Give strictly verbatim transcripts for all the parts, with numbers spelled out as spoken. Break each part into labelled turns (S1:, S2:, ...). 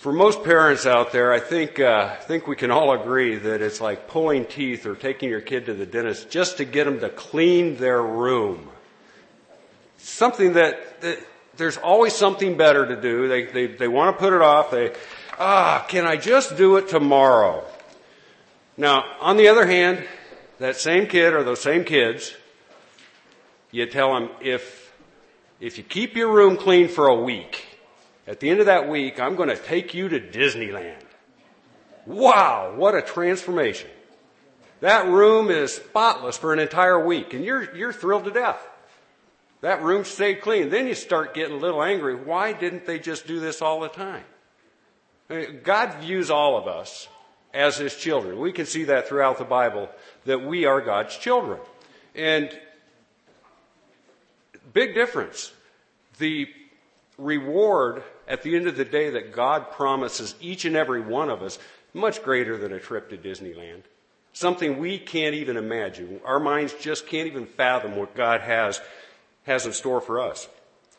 S1: For most parents out there, I think uh, I think we can all agree that it's like pulling teeth or taking your kid to the dentist just to get them to clean their room. Something that, that there's always something better to do. They they they want to put it off. They ah, can I just do it tomorrow? Now, on the other hand, that same kid or those same kids, you tell them if if you keep your room clean for a week. At the end of that week, I'm going to take you to Disneyland. Wow, what a transformation. That room is spotless for an entire week, and you're you're thrilled to death. That room stayed clean. Then you start getting a little angry. Why didn't they just do this all the time? I mean, God views all of us as His children. We can see that throughout the Bible, that we are God's children. And big difference. The reward at the end of the day that God promises each and every one of us, much greater than a trip to Disneyland. Something we can't even imagine. Our minds just can't even fathom what God has, has in store for us.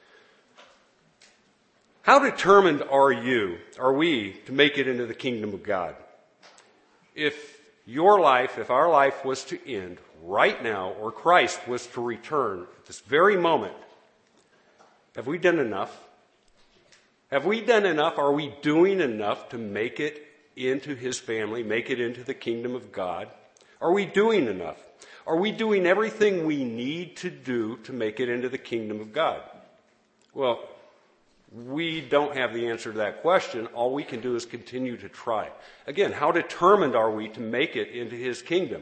S1: How determined are you, are we, to make it into the kingdom of God? If your life, if our life was to end right now, or Christ was to return at this very moment, have we done enough? Have we done enough? Are we doing enough to make it into His family, make it into the kingdom of God? Are we doing enough? Are we doing everything we need to do to make it into the kingdom of God? Well, we don't have the answer to that question. All we can do is continue to try. Again, how determined are we to make it into His kingdom?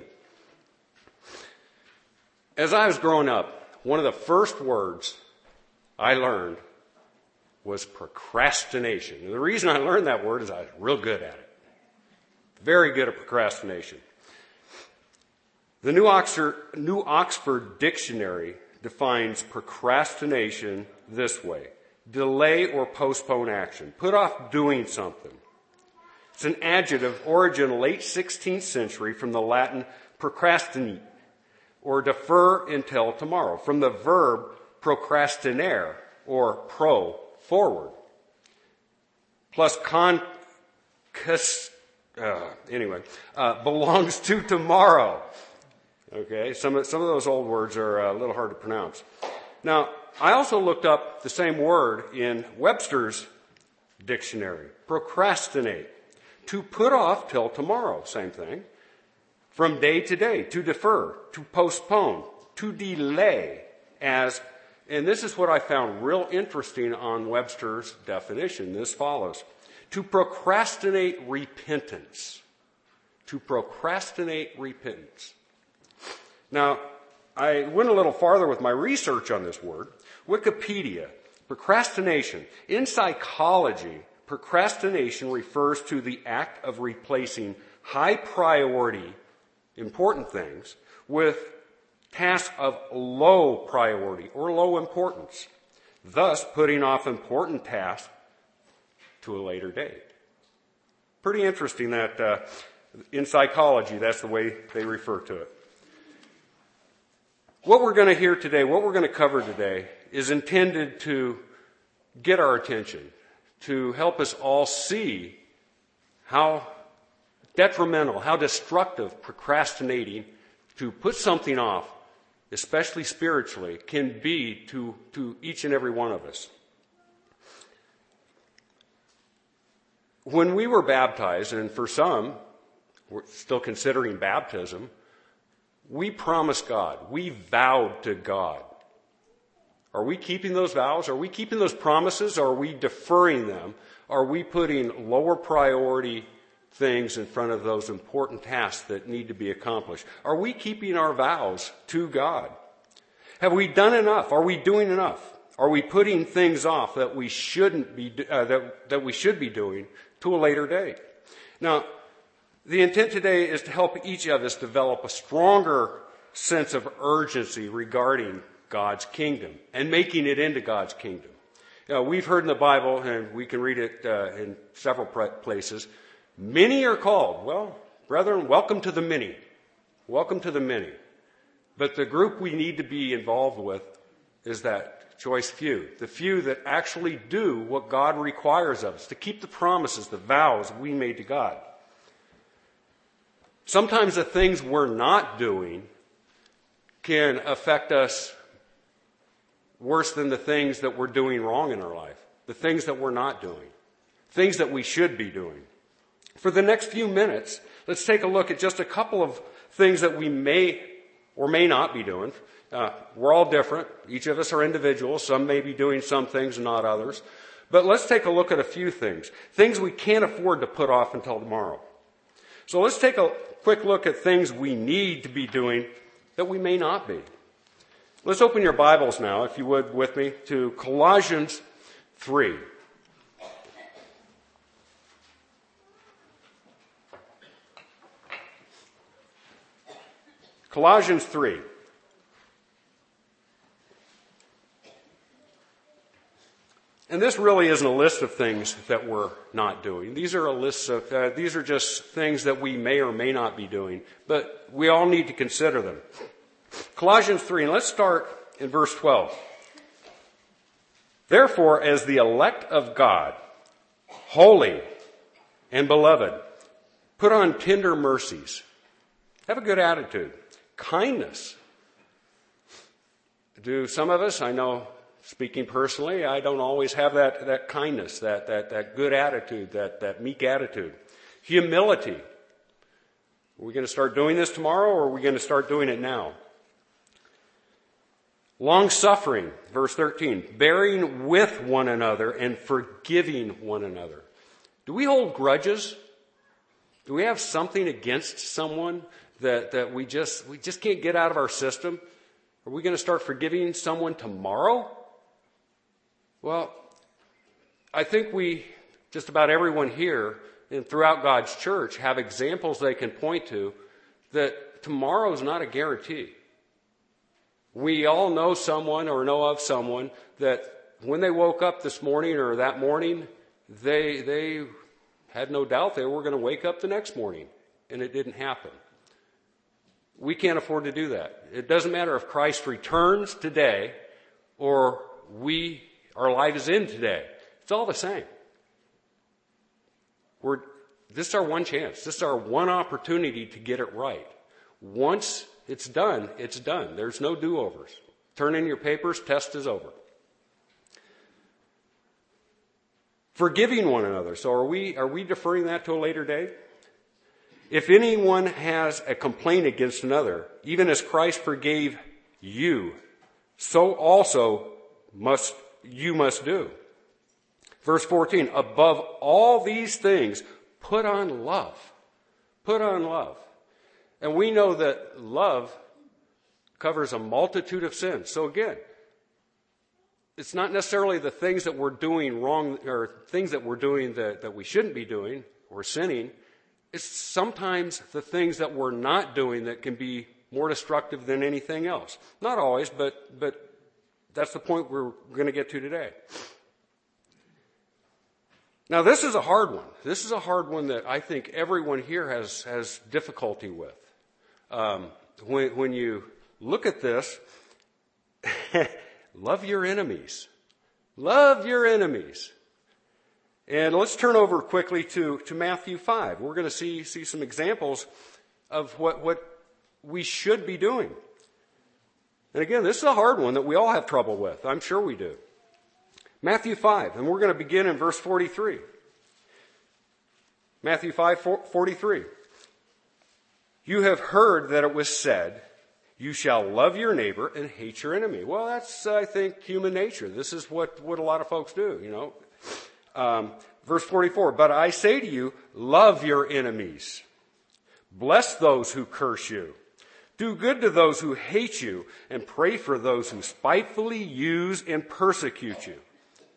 S1: As I was growing up, one of the first words I learned was procrastination. And the reason I learned that word is I was real good at it. Very good at procrastination. The New Oxford, New Oxford Dictionary defines procrastination this way: delay or postpone action, put off doing something. It's an adjective, origin late sixteenth century, from the Latin procrastinate, or defer until tomorrow, from the verb procrastinare, or pro, forward, plus con, cus, uh, anyway, uh, belongs to tomorrow. Okay, some of, some of those old words are a little hard to pronounce. Now, I also looked up the same word in Webster's dictionary, procrastinate, to put off till tomorrow, same thing, from day to day, to defer, to postpone, to delay, as, and this is what I found real interesting on Webster's definition. This follows: to procrastinate repentance. To procrastinate repentance. Now, I went a little farther with my research on this word. Wikipedia, procrastination. In psychology, procrastination refers to the act of replacing high priority, important things, with tasks of low priority or low importance, thus putting off important tasks to a later date. Pretty interesting that uh, in psychology, that's the way they refer to it. What we're going to hear today, what we're going to cover today, is intended to get our attention, to help us all see how detrimental, how destructive procrastinating, to put something off, especially spiritually, can be to, to each and every one of us. When we were baptized, and for some, we're still considering baptism, we promised God, we vowed to God. Are we keeping those vows? Are we keeping those promises? Or are we deferring them? Are we putting lower priority things in front of those important tasks that need to be accomplished? Are we keeping our vows to God? Have we done enough? Are we doing enough? Are we putting things off that we shouldn't be uh, that that we should be doing to a later date? Now, the intent today is to help each of us develop a stronger sense of urgency regarding God's kingdom and making it into God's kingdom. You know, we've heard in the Bible, and we can read it uh, in several places, many are called. Well, brethren, welcome to the many. Welcome to the many. But the group we need to be involved with is that choice few. The few that actually do what God requires of us, to keep the promises, the vows we made to God. Sometimes the things we're not doing can affect us worse than the things that we're doing wrong in our life. The things that we're not doing. Things that we should be doing. For the next few minutes, let's take a look at just a couple of things that we may or may not be doing. Uh, we're all different. Each of us are individuals. Some may be doing some things and not others. But let's take a look at a few things. Things we can't afford to put off until tomorrow. So let's take a quick look at things we need to be doing that we may not be. Let's open your Bibles now, if you would, with me, to Colossians three. Colossians three. And this really isn't a list of things that we're not doing. These are a list of, uh, these are just things that we may or may not be doing, but we all need to consider them. Colossians three, and let's start in verse twelve. Therefore, as the elect of God, holy and beloved, put on tender mercies. Have a good attitude. Kindness. Do some of us, I know, speaking personally, I don't always have that, that kindness, that, that, that good attitude, that, that meek attitude. Humility. Are we going to start doing this tomorrow, or are we going to start doing it now? Long-suffering, verse thirteen, bearing with one another and forgiving one another. Do we hold grudges? Do we have something against someone that, that we just we just can't get out of our system? Are we going to start forgiving someone tomorrow? Well, I think we, just about everyone here and throughout God's church, have examples they can point to that tomorrow is not a guarantee. We all know someone or know of someone that when they woke up this morning or that morning, they they had no doubt they were going to wake up the next morning, and it didn't happen. We can't afford to do that. It doesn't matter if Christ returns today or we our life is in today. It's all the same. We're, this is our one chance. This is our one opportunity to get it right. Once it's done, it's done. There's no do-overs. Turn in your papers, test is over. Forgiving one another. So are we, are we deferring that to a later date? If anyone has a complaint against another, even as Christ forgave you, so also must you must do. Verse fourteen, above all these things, put on love. Put on love. And we know that love covers a multitude of sins. So again, it's not necessarily the things that we're doing wrong or things that we're doing that, that we shouldn't be doing or sinning. It's sometimes the things that we're not doing that can be more destructive than anything else. Not always, but but that's the point we're going to get to today. Now, this is a hard one. This is a hard one that I think everyone here has, has difficulty with. Um, when, when you look at this, love your enemies. Love your enemies. And let's turn over quickly to, to Matthew five. We're going to see, see some examples of what, what we should be doing. And again, this is a hard one that we all have trouble with. I'm sure we do. Matthew five, and we're going to begin in verse forty-three. Matthew five, forty-three. You have heard that it was said, you shall love your neighbor and hate your enemy. Well, that's, I think, human nature. This is what, what a lot of folks do, you know. Um, verse forty-four, but I say to you, love your enemies. Bless those who curse you. Do good to those who hate you, and pray for those who spitefully use and persecute you.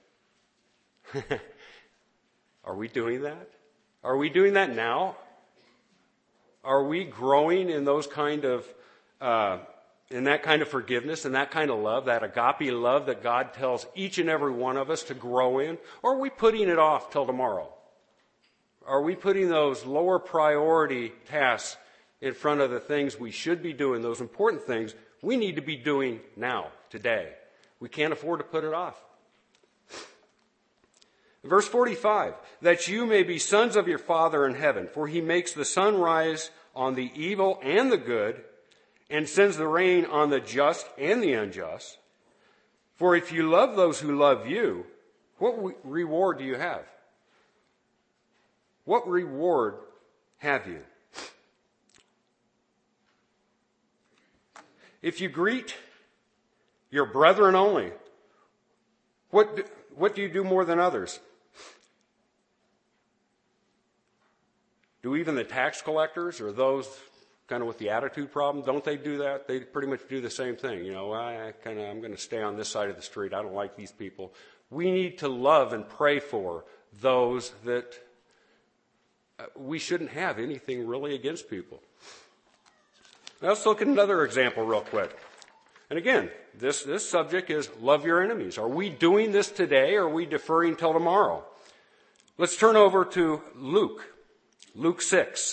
S1: Are we doing that? Are we doing that now? Are we growing in those kind of, uh, in that kind of forgiveness and that kind of love, that agape love that God tells each and every one of us to grow in? Or are we putting it off till tomorrow? Are we putting those lower priority tasks in front of the things we should be doing, those important things we need to be doing now, today? We can't afford to put it off. Verse forty-five, that you may be sons of your Father in heaven, for he makes the sun rise on the evil and the good, and sends the rain on the just and the unjust. For if you love those who love you, what reward do you have? What reward have you? If you greet your brethren only, what do, what do you do more than others? Do even the tax collectors or those kind of with the attitude problem, don't they do that? They pretty much do the same thing. You know, I kind of, I'm going to stay on this side of the street. I don't like these people. We need to love and pray for those that uh, we shouldn't have anything really against people. Now let's look at another example real quick. And again, this, this subject is love your enemies. Are we doing this today or are we deferring till tomorrow? Let's turn over to Luke. Luke six.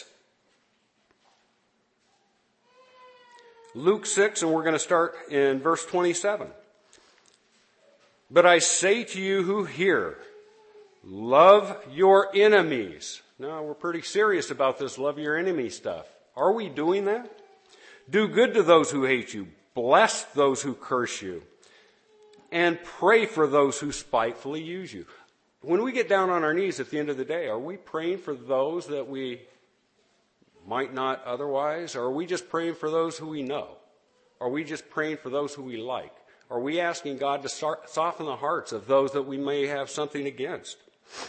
S1: Luke six, and we're going to start in verse twenty-seven. But I say to you who hear, love your enemies. Now, we're pretty serious about this love your enemy stuff. Are we doing that? Do good to those who hate you. Bless those who curse you. And pray for those who spitefully use you. When we get down on our knees at the end of the day, are we praying for those that we might not otherwise? Or are we just praying for those who we know? Are we just praying for those who we like? Are we asking God to start, soften the hearts of those that we may have something against?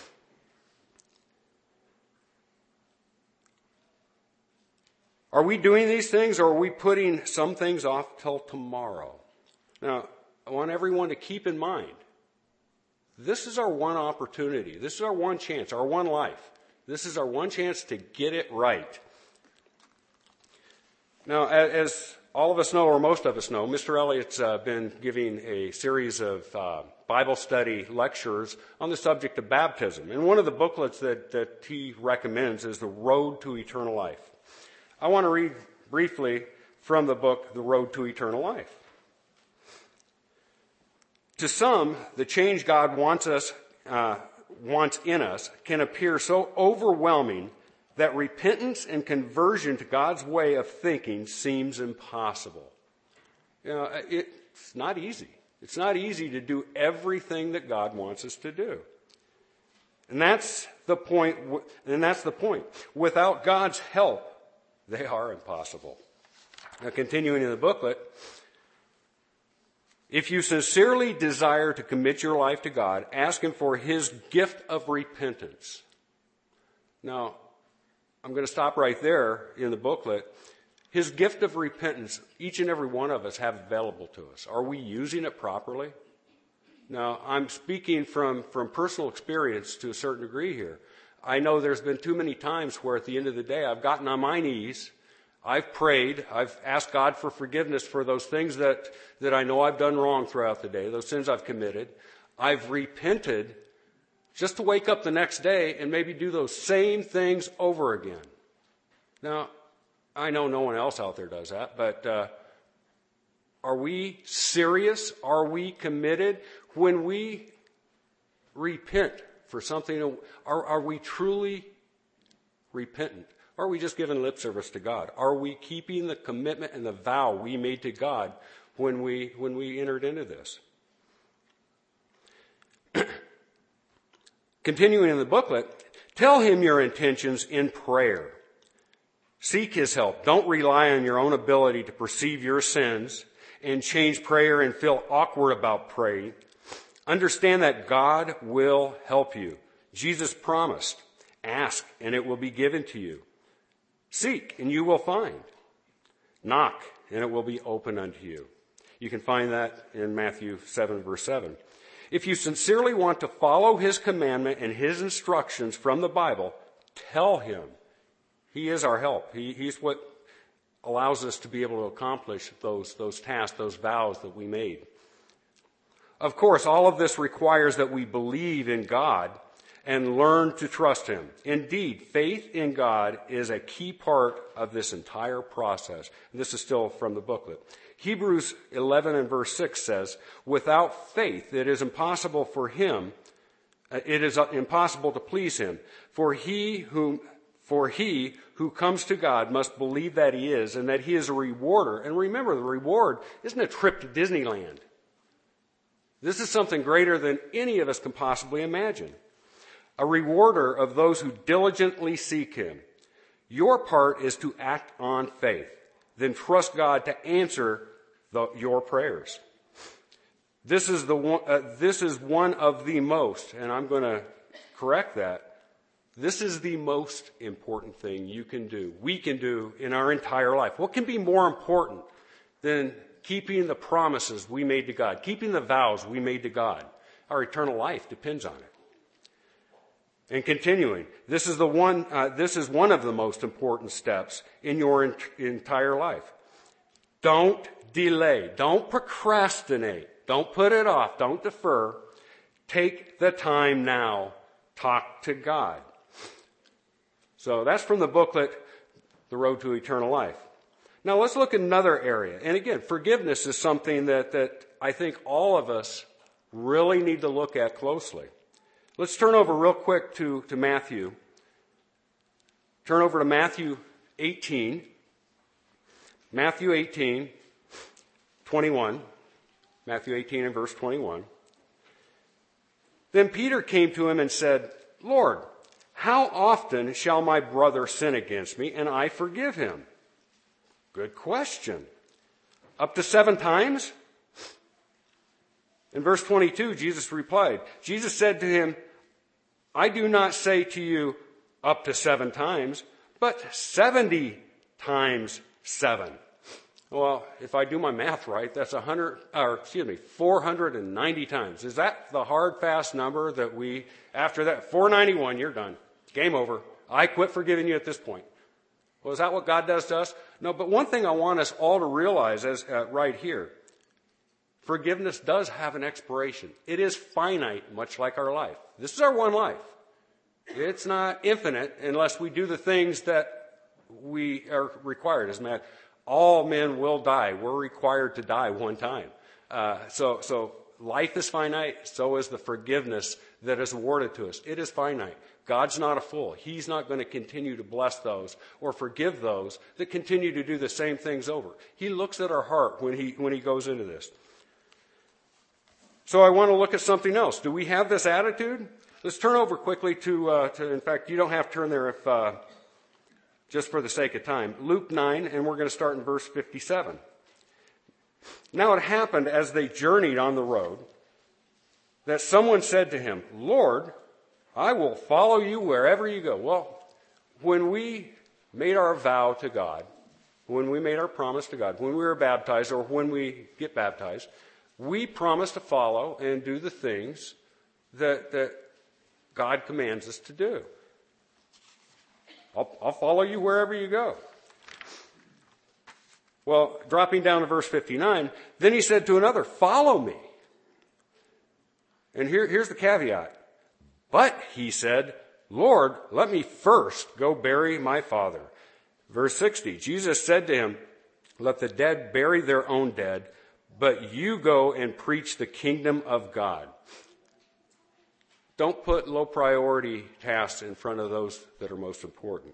S1: Are we doing these things or are we putting some things off till tomorrow? Now, I want everyone to keep in mind, this is our one opportunity. This is our one chance, our one life. This is our one chance to get it right. Now, as all of us know, or most of us know, Mister Elliott's uh, been giving a series of uh, Bible study lectures on the subject of baptism. And one of the booklets that, that he recommends is The Road to Eternal Life. I want to read briefly from the book, The Road to Eternal Life. To some, the change God wants us, uh, wants in us can appear so overwhelming that repentance and conversion to God's way of thinking seems impossible. You know, it's not easy. It's not easy to do everything that God wants us to do. And that's the point, and that's the point. Without God's help, they are impossible. Now, continuing in the booklet, if you sincerely desire to commit your life to God, ask Him for His gift of repentance. Now, I'm going to stop right there in the booklet. His gift of repentance, each and every one of us have available to us. Are we using it properly? Now, I'm speaking from, from personal experience to a certain degree here. I know there's been too many times where at the end of the day I've gotten on my knees, I've prayed, I've asked God for forgiveness for those things that, that I know I've done wrong throughout the day, those sins I've committed. I've repented just to wake up the next day and maybe do those same things over again. Now, I know no one else out there does that, but uh, are we serious? Are we committed? When we repent for something, are, are we truly repentant? Or are we just giving lip service to God? Are we keeping the commitment and the vow we made to God when we, when we entered into this? Continuing in the booklet, tell Him your intentions in prayer. Seek His help. Don't rely on your own ability to perceive your sins and change prayer and feel awkward about praying. Understand that God will help you. Jesus promised, ask and it will be given to you. Seek and you will find. Knock and it will be open unto you. You can find that in Matthew seven, verse seven. If you sincerely want to follow His commandment and His instructions from the Bible, tell Him. He is our help. He, he's what allows us to be able to accomplish those, those tasks, those vows that we made. Of course, all of this requires that we believe in God and learn to trust Him. Indeed, faith in God is a key part of this entire process. This is still from the booklet. Hebrews eleven and verse six says, without faith it is impossible for him, uh, it is uh, impossible to please him. For he whom For he who comes to God must believe that he is and that he is a rewarder. And remember, the reward isn't a trip to Disneyland. This is something greater than any of us can possibly imagine. A rewarder of those who diligently seek him. Your part is to act on faith. Then trust God to answer the, your prayers. This is the one, uh, this is one of the most, and I'm going to correct that. This is the most important thing you can do, we can do in our entire life. What can be more important than keeping the promises we made to God, keeping the vows we made to God? Our eternal life depends on it. And continuing, this is the one. Uh, this is one of the most important steps in your ent- entire life. Don't delay. Don't procrastinate. Don't put it off. Don't defer. Take the time now. Talk to God. So that's from the booklet, The Road to Eternal Life. Now let's look at another area. And again, forgiveness is something that, that I think all of us really need to look at closely. Let's turn over real quick to, to Matthew. Turn over to Matthew eighteen. Matthew eighteen, twenty-one. Matthew eighteen and verse twenty-one. Then Peter came to him and said, Lord, how often shall my brother sin against me and I forgive him? Good question. Up to seven times? In verse twenty-two, Jesus replied, Jesus said to him, I do not say to you up to seven times, but seventy times seven. Well, if I do my math right, that's a hundred, or excuse me, four hundred ninety times. Is that the hard, fast number that we, after that, four ninety-one, you're done. Game over. I quit forgiving you at this point. Well, is that what God does to us? No, but one thing I want us all to realize as uh, right here, forgiveness does have an expiration. It is finite, much like our life. This is our one life. It's not infinite unless we do the things that we are required. As man, all men will die. We're required to die one time. Uh, so, so life is finite. So is the forgiveness that is awarded to us. It is finite. God's not a fool. He's not going to continue to bless those or forgive those that continue to do the same things over. He looks at our heart when he when he goes into this. So I want to look at something else. Do we have this attitude? Let's turn over quickly to, uh, to in fact, you don't have to turn there if, uh, just for the sake of time. Luke nine, and we're going to start in verse fifty-seven. Now it happened as they journeyed on the road that someone said to him, Lord, I will follow you wherever you go. Well, when we made our vow to God, when we made our promise to God, when we were baptized or when we get baptized, we promise to follow and do the things that, that God commands us to do. I'll, I'll follow you wherever you go. Well, dropping down to verse fifty-nine, then he said to another, follow me. And here, here's the caveat. But he said, Lord, let me first go bury my father. Verse sixty, Jesus said to him, let the dead bury their own dead, but you go and preach the kingdom of God. Don't put low priority tasks in front of those that are most important.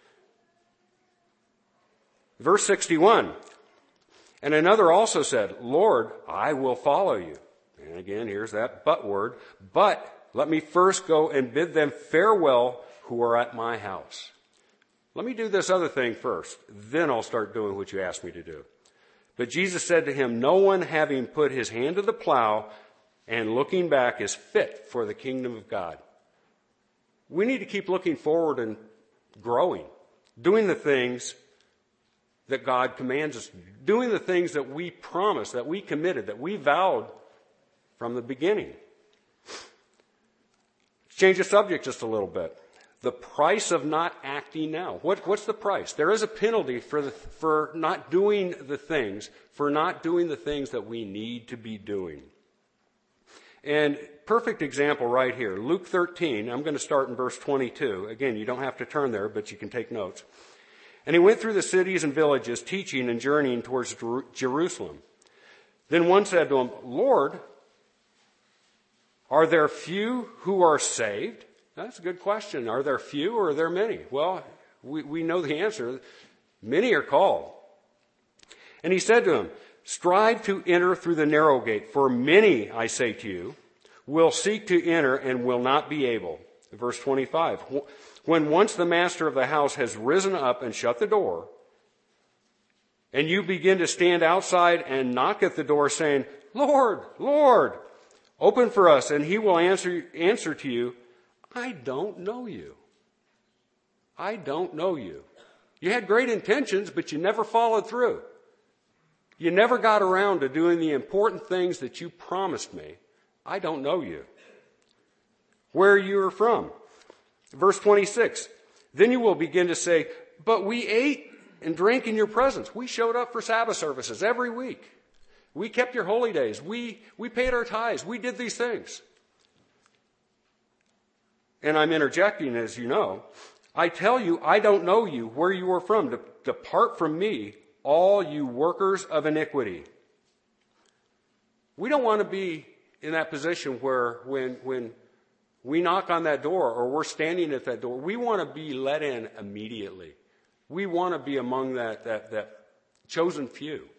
S1: Verse sixty-one, and another also said, Lord, I will follow you. And again, here's that but word. But let me first go and bid them farewell who are at my house. Let me do this other thing first. Then I'll start doing what you asked me to do. But Jesus said to him, no one having put his hand to the plow and looking back is fit for the kingdom of God. We need to keep looking forward and growing, doing the things that God commands us, doing the things that we promised, that we committed, that we vowed from the beginning. Let's change the subject just a little bit. The price of not acting now. What, what's the price? There is a penalty for the, for not doing the things, for not doing the things that we need to be doing. And perfect example right here, Luke thirteen, I'm going to start in verse twenty-two. Again, you don't have to turn there, but you can take notes. And he went through the cities and villages, teaching and journeying towards Jer- Jerusalem. Then one said to him, Lord, are there few who are saved? That's a good question. Are there few or are there many? Well, we, we know the answer. Many are called. And he said to him, strive to enter through the narrow gate, for many, I say to you, will seek to enter and will not be able. Verse twenty-five, when once the master of the house has risen up and shut the door, and you begin to stand outside and knock at the door saying, Lord, Lord, open for us, and he will answer, answer to you, I don't know you. I don't know you. You had great intentions, but you never followed through. You never got around to doing the important things that you promised me. I don't know you. Where you are from. Verse twenty-six, then you will begin to say, but we ate and drank in your presence. We showed up for Sabbath services every week. We kept your holy days. We, we paid our tithes. We did these things. And I'm interjecting, as you know. I tell you, I don't know you, where you are from. De- depart from me, all you workers of iniquity. We don't want to be in that position where when, when we knock on that door or we're standing at that door, we want to be let in immediately. We want to be among that, that, that chosen few.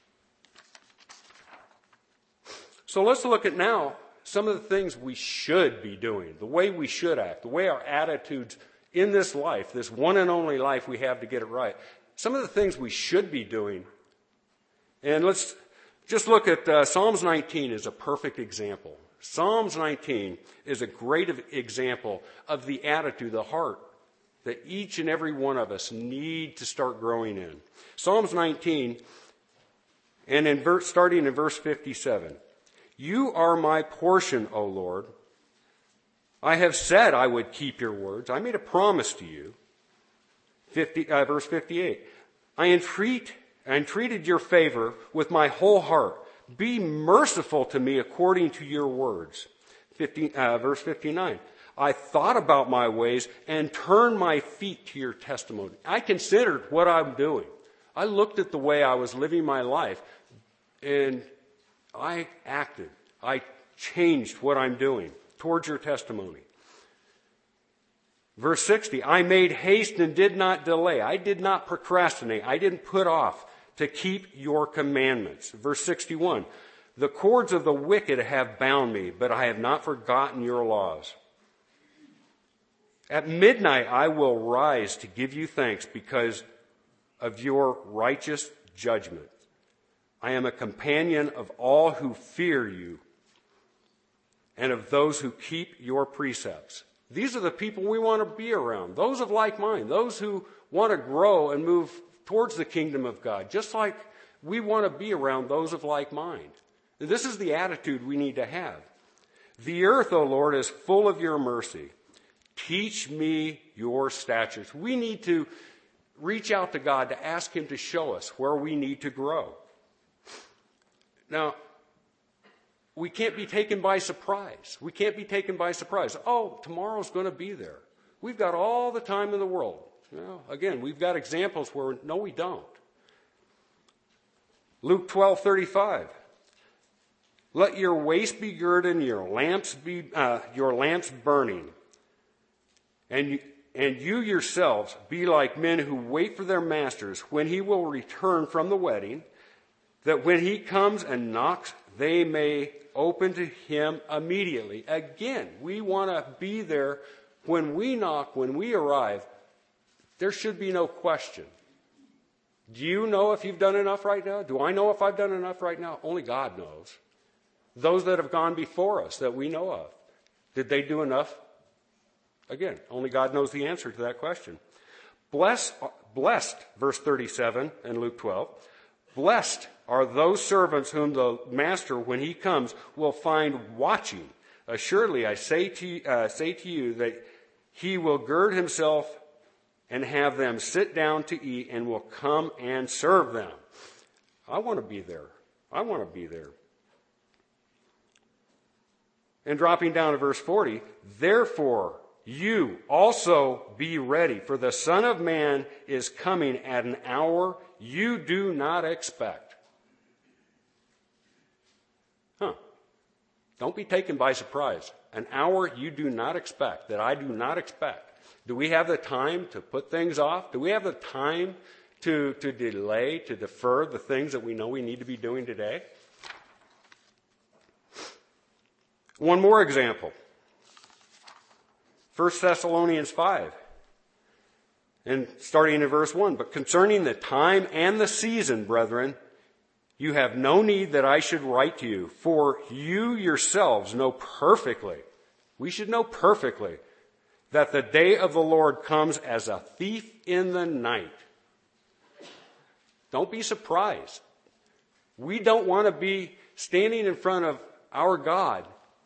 S1: So let's look at now some of the things we should be doing, the way we should act, the way our attitudes in this life, this one and only life we have to get it right. Some of the things we should be doing. And let's just look at uh, Psalms nineteen is a perfect example. Psalms nineteen is a great example of the attitude, the heart, that each and every one of us need to start growing in. Psalms nineteen, and in verse, starting in verse fifty-seven. You are my portion, O Lord. I have said I would keep your words. I made a promise to you. fifty, uh, verse fifty-eight. I entreat, I entreated your favor with my whole heart. Be merciful to me according to your words. fifty, uh, verse fifty-nine. I thought about my ways and turned my feet to your testimony. I considered what I'm doing. I looked at the way I was living my life, and I acted. I changed what I'm doing towards your testimony. Verse sixty, I made haste and did not delay. I did not procrastinate. I didn't put off to keep your commandments. Verse sixty-one, the cords of the wicked have bound me, but I have not forgotten your laws. At midnight I will rise to give you thanks because of your righteous judgment. I am a companion of all who fear you and of those who keep your precepts. These are the people we want to be around, those of like mind, those who want to grow and move towards the kingdom of God, just like we want to be around those of like mind. This is the attitude we need to have. The earth, O Lord, is full of your mercy. Teach me your statutes. We need to reach out to God to ask him to show us where we need to grow. Now, we can't be taken by surprise. We can't be taken by surprise. Oh, tomorrow's going to be there. We've got all the time in the world. You know, again, we've got examples where, no, we don't. Luke twelve thirty-five. Let your waist be girded and your lamps be uh, your lamps burning, and you, and you yourselves be like men who wait for their masters when he will return from the wedding, that when he comes and knocks, they may open to him immediately. Again, we want to be there when we knock, when we arrive. There should be no question. Do you know if you've done enough right now? Do I know if I've done enough right now? Only God knows. Those that have gone before us that we know of, did they do enough? Again, only God knows the answer to that question. Blessed, blessed, verse thirty-seven in Luke twelve, blessed are those servants whom the master, when he comes, will find watching. Assuredly, I say to, uh, say to you that he will gird himself and have them sit down to eat and will come and serve them. I want to be there. I want to be there. And dropping down to verse forty, therefore you also be ready, for the Son of Man is coming at an hour you do not expect. Huh. Don't be taken by surprise. An hour you do not expect, that I do not expect. Do we have the time to put things off? Do we have the time to, to delay, to defer the things that we know we need to be doing today? One more example. First Thessalonians five, and starting in verse one. But concerning the time and the season, brethren, you have no need that I should write to you, for you yourselves know perfectly, we should know perfectly, that the day of the Lord comes as a thief in the night. Don't be surprised. We don't want to be standing in front of our God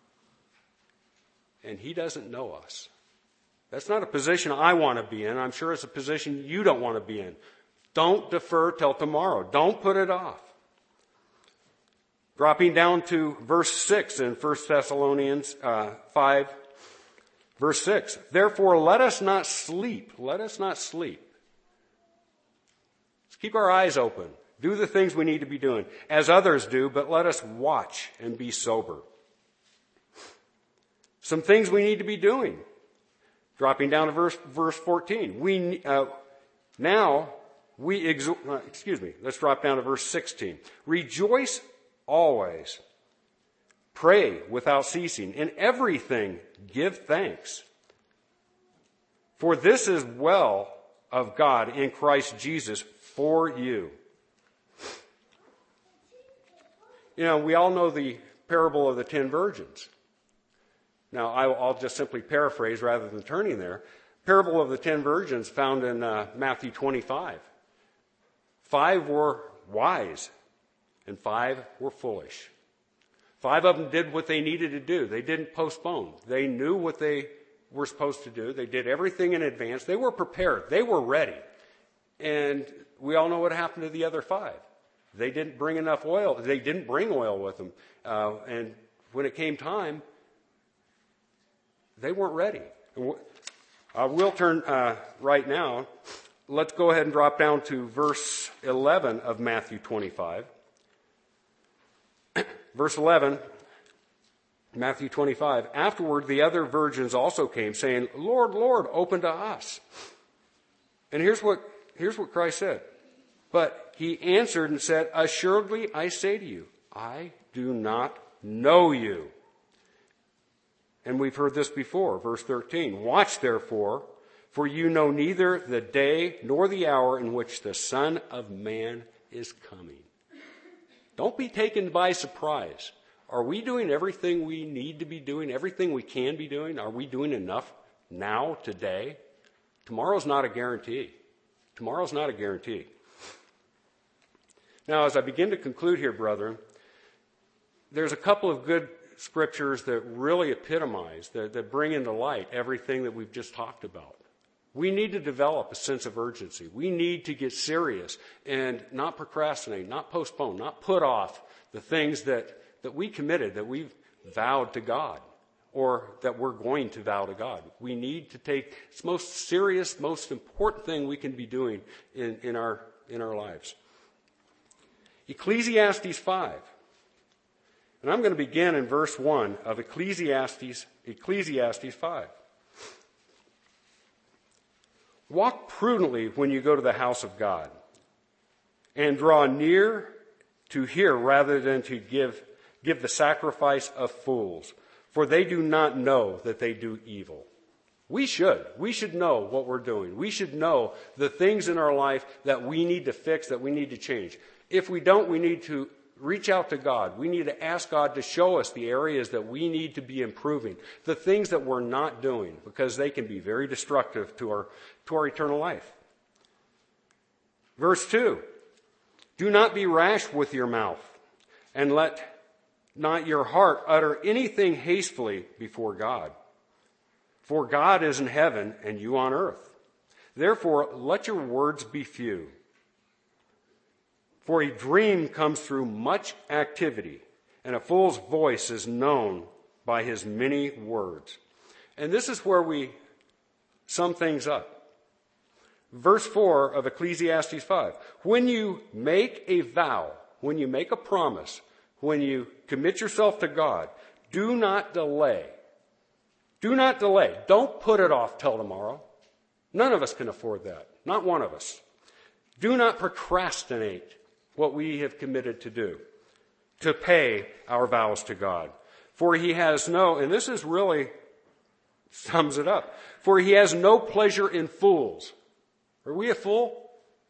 S1: and He doesn't know us. That's not a position I want to be in. I'm sure it's a position you don't want to be in. Don't defer till tomorrow. Don't put it off. Dropping down to verse six in First Thessalonians uh, five, verse six. Therefore, let us not sleep. Let us not sleep. Let's keep our eyes open. Do the things we need to be doing, as others do, but let us watch and be sober. Some things we need to be doing. Dropping down to verse verse fourteen. We uh, now we exo- uh, excuse me. Let's drop down to verse sixteen. Rejoice always. Pray without ceasing. In everything give thanks. For this is well of God in Christ Jesus for you. You know, we all know the parable of the ten virgins. Now, I'll just simply paraphrase rather than turning there. Parable of the ten virgins found in uh, Matthew twenty-five. Five were wise and five were foolish. Five of them did what they needed to do. They didn't postpone. They knew what they were supposed to do. They did everything in advance. They were prepared. They were ready. And we all know what happened to the other five. They didn't bring enough oil. They didn't bring oil with them. Uh, and when it came time, they weren't ready. Uh, we'll turn uh, right now. Let's go ahead and drop down to verse eleven of Matthew twenty-five. Verse eleven, Matthew twenty-five. Afterward, the other virgins also came, saying, Lord, Lord, open to us. And here's what, here's what Christ said. But he answered and said, assuredly, I say to you, I do not know you. And we've heard this before, verse thirteen. Watch therefore, for you know neither the day nor the hour in which the Son of Man is coming. Don't be taken by surprise. Are we doing everything we need to be doing, everything we can be doing? Are we doing enough now, today? Tomorrow's not a guarantee. Tomorrow's not a guarantee. Now, as I begin to conclude here, brethren, there's a couple of good scriptures that really epitomize, that, that bring into light everything that we've just talked about. We need to develop a sense of urgency. We need to get serious and not procrastinate, not postpone, not put off the things that, that we committed, that we've vowed to God, or that we're going to vow to God. We need to take it's the most serious, most important thing we can be doing in, in our in our lives. Ecclesiastes five. And I'm going to begin in verse one of Ecclesiastes, Ecclesiastes five. Walk prudently when you go to the house of God, and draw near to hear rather than to give, give the sacrifice of fools, for they do not know that they do evil. We should. We should know what we're doing. We should know the things in our life that we need to fix, that we need to change. If we don't, we need to reach out to God. We need to ask God to show us the areas that we need to be improving, the things that we're not doing, because they can be very destructive to our, to our eternal life. Verse two, do not be rash with your mouth, and let not your heart utter anything hastily before God. For God is in heaven and you on earth. Therefore, let your words be few. For a dream comes through much activity, and a fool's voice is known by his many words. And this is where we sum things up. Verse four of Ecclesiastes five. When you make a vow, when you make a promise, when you commit yourself to God, do not delay. Do not delay. Don't put it off till tomorrow. None of us can afford that. Not one of us. Do not procrastinate what we have committed to do, to pay our vows to God. For he has no, and this is really sums it up, for he has no pleasure in fools. Are we a fool?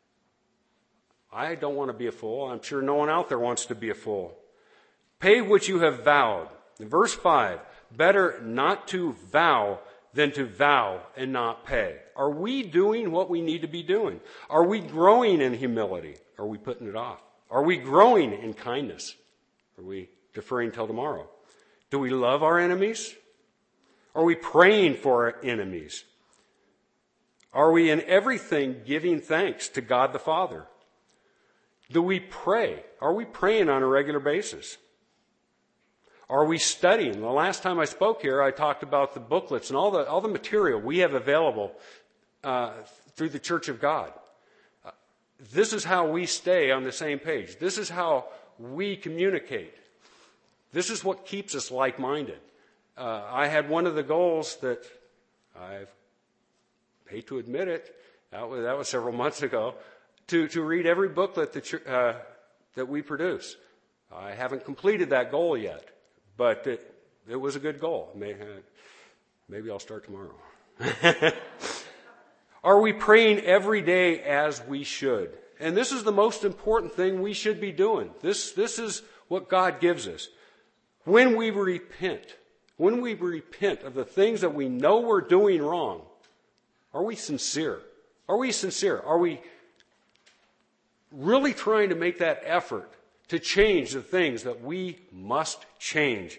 S1: I don't want to be a fool. I'm sure no one out there wants to be a fool. Pay what you have vowed. In verse five, better not to vow than to vow and not pay. Are we doing what we need to be doing? Are we growing in humility? Are we putting it off? Are we growing in kindness? Are we deferring till tomorrow? Do we love our enemies? Are we praying for our enemies? Are we in everything giving thanks to God the Father? Do we pray? Are we praying on a regular basis? Are we studying? The last time I spoke here, I talked about the booklets and all the all the material we have available uh, through the Church of God. Uh, this is how we stay on the same page. This is how we communicate. This is what keeps us like-minded. Uh, I had one of the goals that I've hate to admit it, that was, that was several months ago, to, to read every booklet that, uh, that we produce. I haven't completed that goal yet, but it, it was a good goal. Maybe I'll start tomorrow. Are we praying every day as we should? And this is the most important thing we should be doing. This, this is what God gives us. When we repent, when we repent of the things that we know we're doing wrong, are we sincere? Are we sincere? Are we really trying to make that effort to change the things that we must change?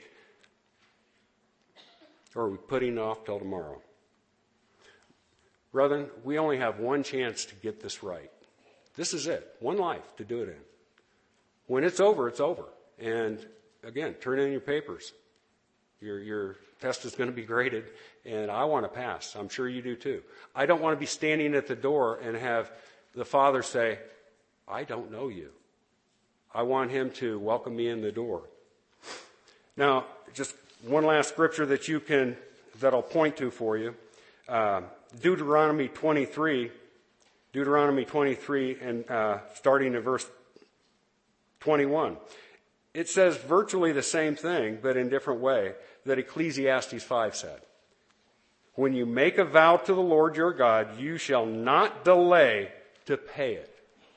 S1: Or are we putting it off till tomorrow? Brethren, we only have one chance to get this right. This is it. One life to do it in. When it's over, it's over. And again, turn in your papers. Your, your test is going to be graded, and I want to pass. I'm sure you do too. I don't want to be standing at the door and have the Father say, I don't know you. I want him to welcome me in the door. Now, just one last scripture that you can, that I'll point to for you. Uh, Deuteronomy twenty-three, Deuteronomy twenty-three, and uh, starting in verse twenty-one. It says virtually the same thing, but in a different way, that Ecclesiastes five said. When you make a vow to the Lord your God, you shall not delay to pay it.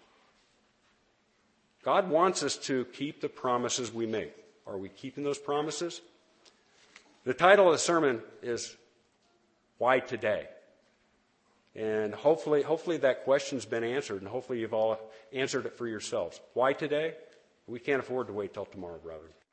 S1: God wants us to keep the promises we make. Are we keeping those promises? The title of the sermon is, Why Today? And hopefully, hopefully that question's been answered, and hopefully you've all answered it for yourselves. Why today? We can't afford to wait till tomorrow, brother.